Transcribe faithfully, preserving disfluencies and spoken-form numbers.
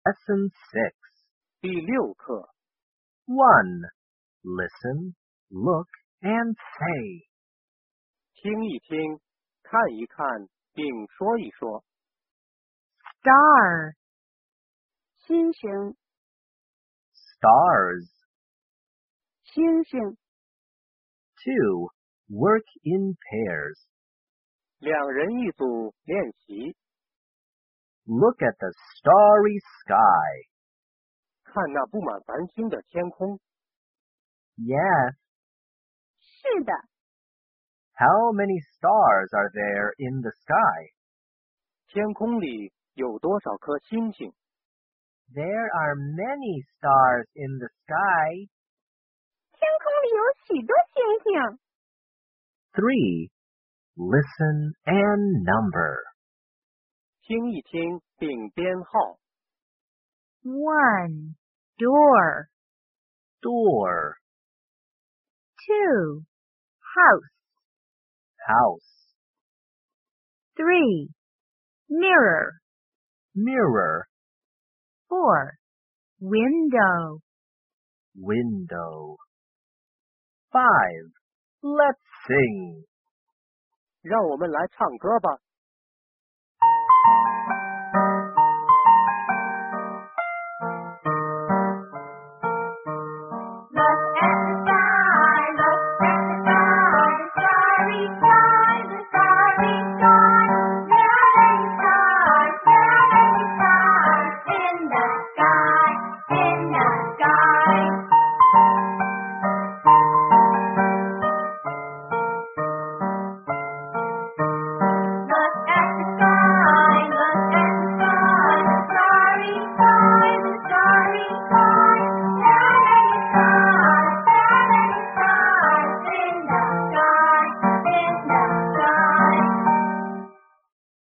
Lesson six. 第六课 One. Listen, look, and say. 听一听，看一看，并说一说。 Star 星星 Stars. 星星 Two. Work in pairs. 两人一组练习， Look at the starry sky. 看那布满繁星的天空。 Yes. 是的 How many stars are there in the sky? 天空里有多少颗星星？ There are many stars in the sky. 天空里有许多星星 Three. Listen and number. 听一听并编号。 One Door Door. Two House House. Three Mirror Mirror. Four Window Window. Five. Let's sing. 让我们来唱歌吧。